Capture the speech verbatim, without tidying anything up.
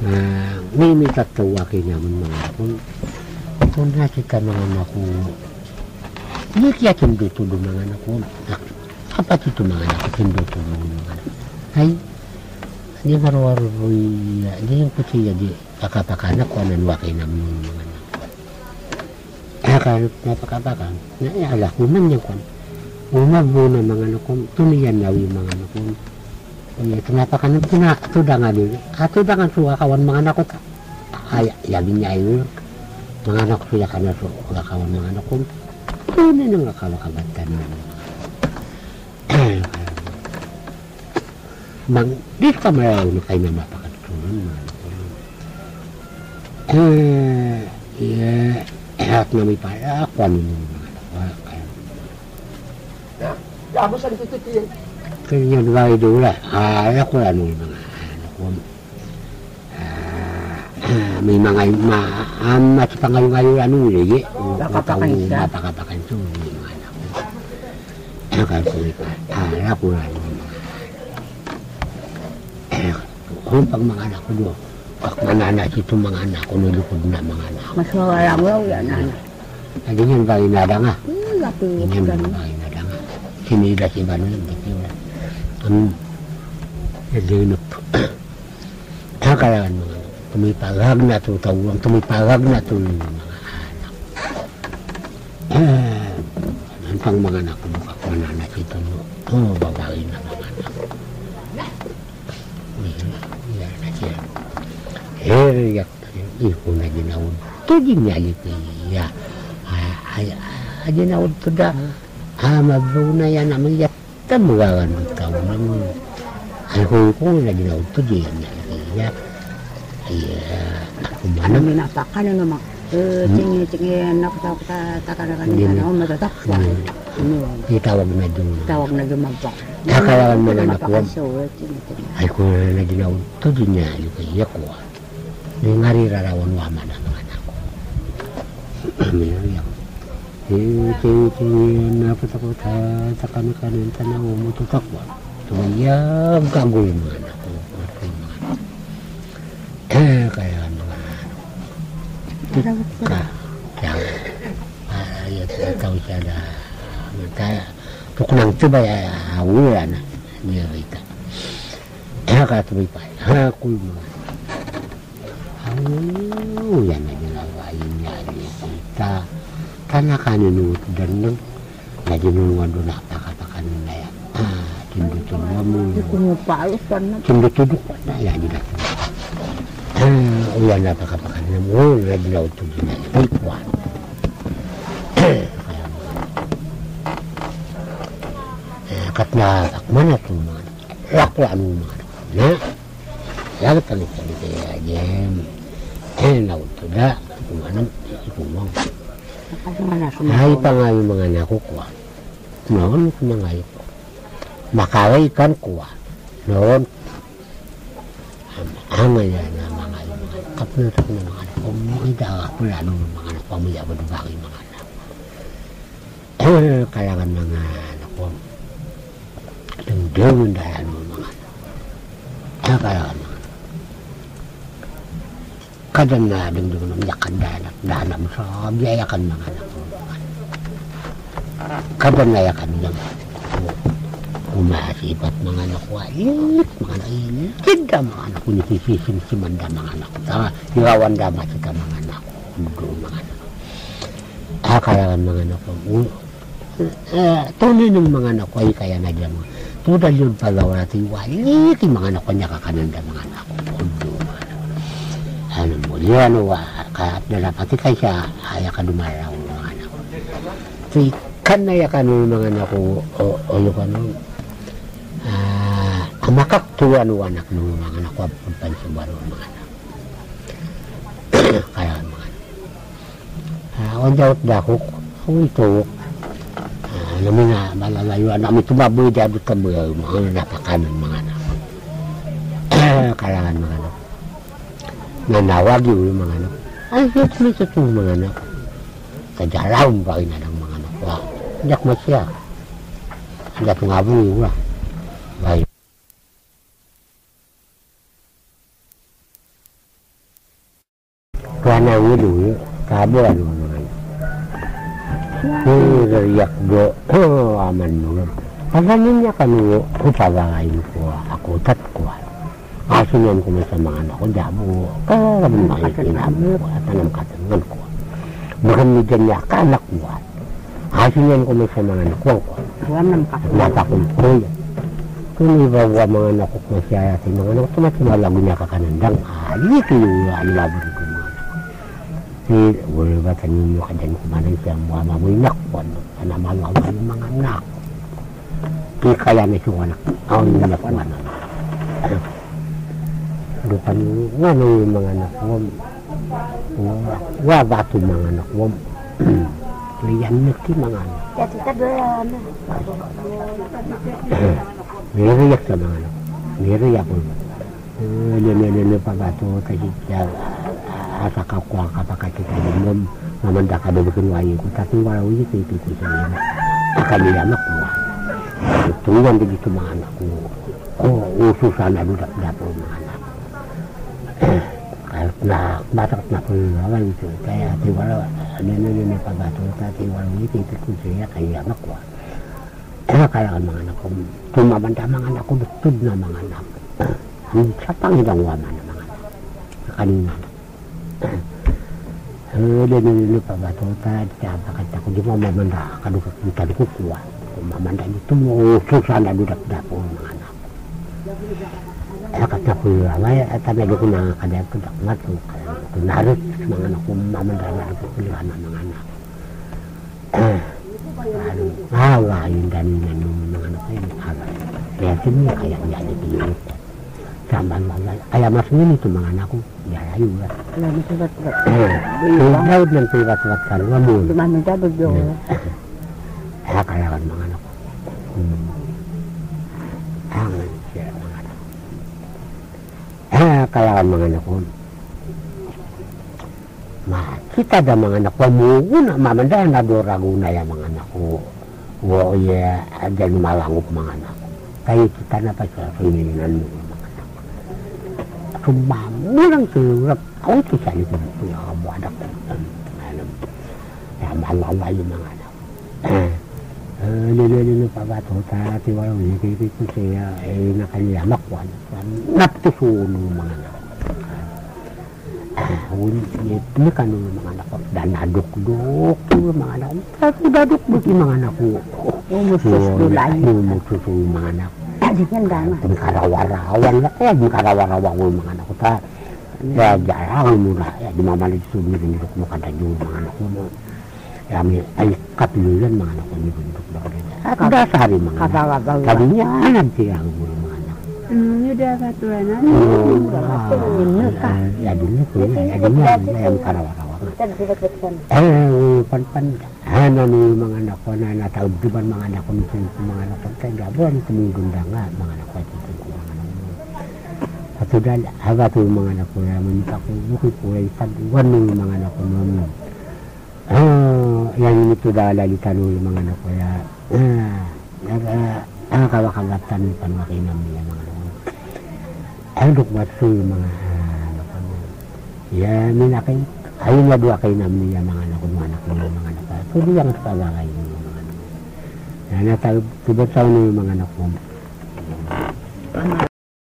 Uh, may may tatawa kayo naman mga ako. Kung nakita mga anak ko, hindi kaya kindutulo mga anak ko. Kapat ito mga anak ko, kindutulo mga anak ko. Ay, hindi maro-aro, hindi yung kutsiya, di pakapakanak ko, ananwa kayo naman mga anak ko. Kaya napakapakan, naala ko man yung kwan. Umag muna mga anak ko, tumiyan na yung mga anak ko. Iya, kenapa kan tina tudangan ini? Atudangan suka kawan mga anak ko ta. Ay, yabi niya yun. Mga anak ko suka kana suka kawan mga anak ko. Ini nang kalakabatan mo. Mang di ka maraw na kayo na mapakatunan mga anak ko. Eh, iya, at na may para ako ano mga anak ko. Ya, mo sa titiyan. Kaya nagay doon lah, ah, ako ano yung mga, ano ko, ah, may mga, ma, um, at pangayo-ngayo ano yung lagi, Napakapakan siya. Napakapakan ito, yung mga anak ko. Ano kaya ko ito, ah, ako lang yung mga, eh, kung pag mga anak ko doon, pag mananas ito mga anak ko, nilukod na mga anak ko. Mas mawala mo yan, ano. Hindi yan ba inada nga? Hmm, lapit Hindi yan ganun. ba inada nga? Sinida si Bano yung dito na. Ang nalinop. Kailangan mga tumipagag na ito, tawang tumipagag na ito yung mga anak. Eh, ang pang mga anak ko, makakunanas ito, no? Oo, babae na mga anak. Yan na siya. Eh, yak, iko na ginawad. Ito din yalit niya. Ay, ay, ginawad ko da. Ah, mabaw na yan naman yat. Magawan ng tao naman. Ay, kung ko na ginawa ito, di yan yan. Ay, ako ba Ano naman? minapakan na naman. Eh, tingin-tingin ako takarakan nila na ako matatakwa. Ano, Itawag na doon. tawag na gumagpak. Kakalawan mo na nakuha. Tingin-tingin. Ay, kung na ginawa ito, di niya yung kaya ko. Yung ngarirarawan waman na mga anak ko. Mayroon yan. Tingin-tingin na patakot ha, sa kanan-kanan tanaw mo tutakwa. Tumayag gago yung mga anak ko. Eh, kaya mga anak ko. Kaya, ayat na tao siya na, kaya, tuknang tibay, awira na, niya kita. Eh, kaya tumay pa, ha, kuy mga. Oh, yan na ginawa, yun niya, kita. Karena kaninut dan nung jadi nungguan doon napakapakan na yan. Ah, tindutun mo mo. Kumupalos pa na. Tindutuduk pa na yan. Ah, uyan napakapakan na mo. Naglaw ito din na yan. Ikuan. Kaya mo. Kat na takman na ito mga. Laklaan mo mga. Na. Lagat ka nito nito yan. Eh, naw ito na. Kumanam. Kumang. Ay pa nga yung mga nakukuha. Noon ko na nga ito. Makaway kan kuha. Noon. Ang nga na mga yung mga kapunatak na mga anak. Kung makita ka pula nung mga anak. Pamilya ba nung yung mga anak. Eh, kailangan mga anak ko. Ang dawin dahil ng mga anak. Eh, kailangan mga kadang na ding ding nung yakan danak danam sa biyayakan mga anak ko. Kadang na yakan lang. Umasipat mga anak ko. Ilit mga anak ilit. Tinda mga anak ko nisisising si manda mga anak ko. Tama, irawan damat sa mga anak ko. Doon mga anak ko. Ah, kailangan mga anak ko. Uh, tunay ng mga anak ko ay kaya na dyan. Tudal yun pagawa natin. Walit yung mga anak ko niya kakananda mga anak ko. Ano mo, yan o, kaat na napati kay siya, haya ka dumaraw mga anak ko. So, kan na yakan ng mga anak ko, o, o yung ano, ah, amakaktuwa ng anak ng mga anak ko, pagpansubaro ng mga anak. Kaya mga anak. Ah, ondaw at dakok, ako ito, ah, namin na, malalayuan, namin tumaboy dyan at kaboy, mga napakanan mga anak. Kailangan mga anak. Nanawag yung mga anak. Ay, yun sila sa itong mga anak. Kadalaw mo pa rin na ng mga anak. Wah, hindi ako masya. Hindi ako nga po yung wala. Bayo. Anang ulu, kabo ano mga anak. Hiriyak do, aman mo. Paganin niya kanu, upawagayin ko, ako tat ko. Asunyan ko may sa mga anak ko, dabo, karaman makikinamo ko, at anong katangan ko. Makamidyan niya, kanak ko. Asunyan ko may sa mga anak ko. Natakong ko yan. Kung ibawa mga anak ko kung siya yasin mga anak ko, tumatimalago niya kakanandang, ali kayo, alilabon ko mga anak ko. Si, wala ba tanin mo ka dyan kumanan siya, mga mamoy nakwan, sana malawa yung mga anak. Kaya kaya na siya anak, ako yung nakwan. Dupan nga na yung mga anak ko, wala ito mga anak ko. Liyan nagti mga anak. Ya tita doon. Niriyak sa mga anak. Niriyak ko. Lili-lili pa ba ito kasi siya asa ka kuha ka pa kasi ka din mamanda ka doon kunwayo ko. Tapi wala ulit ito ko siya yun. Akaliyan ako. Tuwan din ito mga anak ko. Oh, uso sana doon dapo mga anak. Na batak na po yung awal ito. Kaya tiwala, nililili pa ba ito. Tiwala ulit ito ko siya kaya anak ko. Kaya kaya ang mga anak ko, tumamanda mga anak ko, betod na mga anak. Sa Panginoong wama na mga anak. Kanina. Nililili pa ba ito. Kaya bakit ako, di mo mamanda, kadukot yung kadukot ko. Mamanda nito mo, susana dudak-dak po mga anak. Akat na po yung away, at tabi ko na kadayag ko dakmat ko. Kunarot mga anak ko, mamanda na ko kulihan ng mga anak. Awa yung dami na ng mga anak ko yung awa. Kaya siniya kaya niya ni pilit. Samban mga kaya mas ngunit yung mga anak ko, yarayo ba? Wala na sa bat-bat. Daud ng pilat-bat ka, wamun. Dumamin siya doon. Kaya kaya kan mga anak ko. Angan siya mga anak ko. Kaya kan mga anak ko. Kita ada mga anak ko muna mamanda na dorago na yung mga anak ko. Wo ya ada ni malangup mga anak ko. Kaya kita na pa sa pininan mo mga anak ko. Sumamu lang sigurap. Ako ito siya nito po yung mga anak ko. Kaya malala yung mga anak ko. Lilo-lilo pa ba ito? Tati walang hikipit ko siya ay nakaliyamak ko. Naptusuno mga anak ko. Ini kan mga anak ko, dan naduk-duk yung mga anak ko. Tapi daduk-duk yung mga anak ko. Umusus dulay. Umusus yung mga anak ko. Di kan dama. Mengkarawa-rawan lah, ya mengkarawa-rawan yung mga anak ko. Ya jarang mula, ya di mamalit sumir-niruk mo kada yung mga anak ko. Ya ay kapilulan mga anak ko niruk daw. At dasari mga anak. Sabi niya, alam siya ang mga anak. Ini udah katuan Ya dulu tuh, ya dulu yang karawa-rawa. Eh, pan-pan, ano ni mga anak ko na natawag di ba mga anak ko minsan mga anak ko kaya gabon tumigunda nga mga anak ko ito mga anak ko. At dahil haga to mga anak ko na manita ko bukid ko ay sabuan ng mga anak ko noon. Ah, yan ito dahil tanong yung mga anak ko ya. Ah, ah, kawakagatan ng panwakinam niya mga anak ko. Anduk masu mga anak ko. Ya, minakay. Ayun na dua kayo namin niya mga anak ko, mga anak ko, mga anak ko. Pwede yung pagkakay ng mga anak ko. Yan na tayo, tibot sa yung mga anak ko.